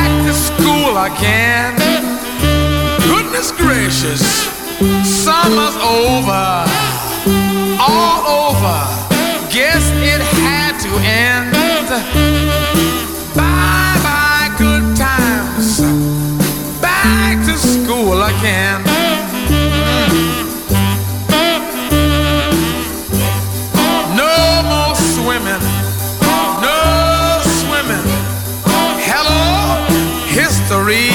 to school again. Goodness gracious, summer's over, all over. Guess it had to end. Bye bye, good times. Back to school again. No more swimming. No swimming. Hello, history.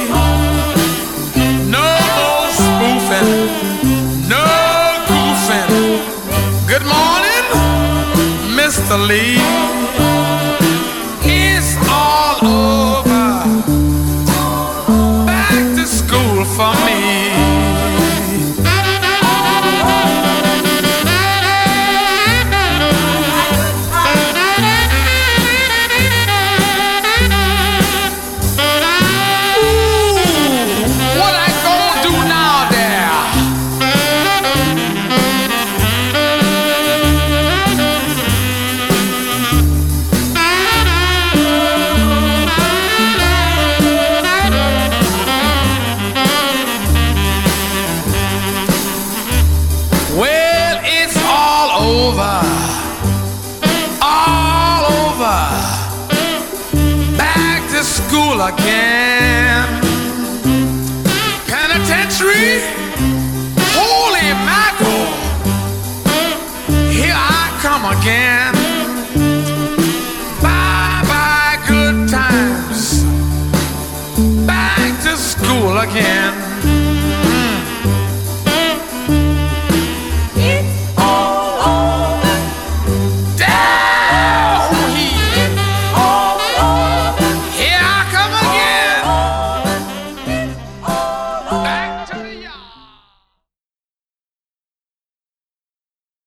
No more spoofing. No goofing. Good morning, Mr. Lee. It's all over. Back to school for me. School again. Penitentiary, holy mackerel, here I come again. Bye bye, good times. Back to school again.